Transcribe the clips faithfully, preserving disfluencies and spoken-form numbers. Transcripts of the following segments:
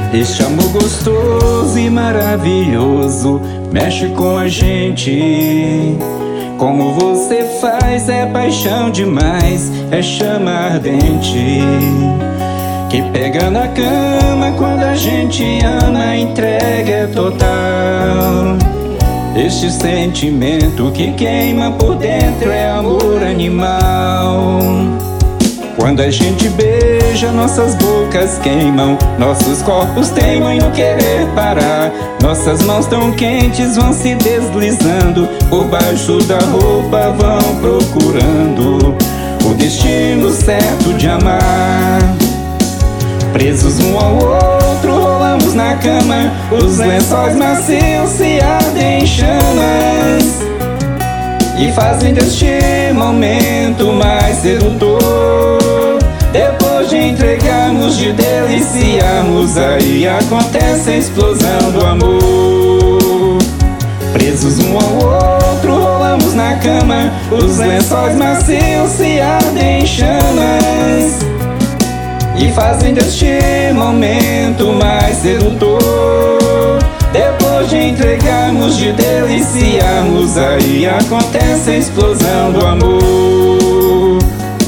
Este amor gostoso e maravilhoso mexe com a gente. Como você faz é paixão demais, é chama ardente que pega na cama quando a gente ama, entrega é total. Este sentimento que queima por dentro é amor animal. Quando a gente beija, nossas bocas queimam, nossos corpos teimam em não querer parar. Nossas mãos tão quentes vão se deslizando, por baixo da roupa vão procurando o destino certo de amar. Presos um ao outro, rolamos na cama, os lençóis macios se ardem em chamas e fazem deste momento mais sedutor. Depois de entregarmos, de deliciarmos, aí acontece a explosão do amor. Presos um ao outro, rolamos na cama, os lençóis macios se ardem em chamas e fazem deste momento mais sedutor. Depois de entregarmos, de deliciarmos, aí acontece a explosão do amor.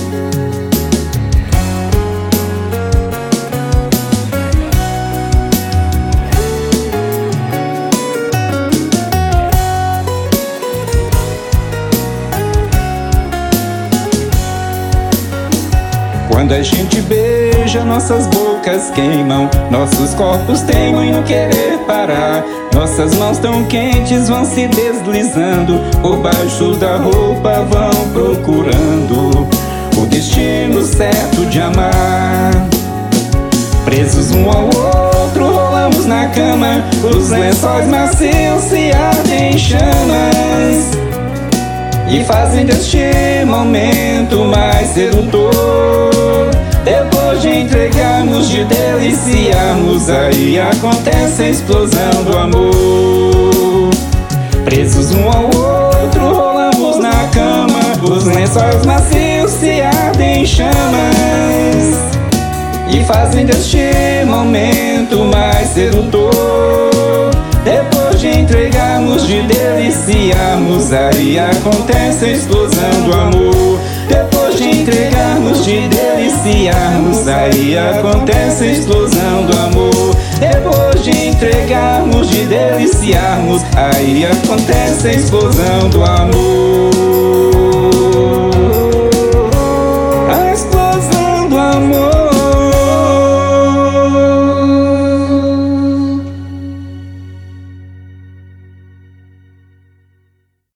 Quando a gente beija, nossas bocas queimam, nossos corpos teimam em não querer parar. Nossas mãos tão quentes vão se deslizando, por baixo da roupa vão procurando o destino certo de amar. Presos um ao outro, rolamos na cama, os lençóis macios se ardem em chamas e fazem deste momento mais sedutor. Depois de entregarmos, de deliciarmos, aí acontece a explosão do amor. Presos um ao outro, rolamos na cama, os lençóis macios se ardem em chamas e fazem deste momento mais sedutor. Depois de entregarmos, de deliciarmos, aí acontece a explosão do amor. Depois de entregarmos, de deliciarmos, aí acontece a explosão do amor. Depois de entregarmos, de deliciarmos, aí acontece a explosão do amor.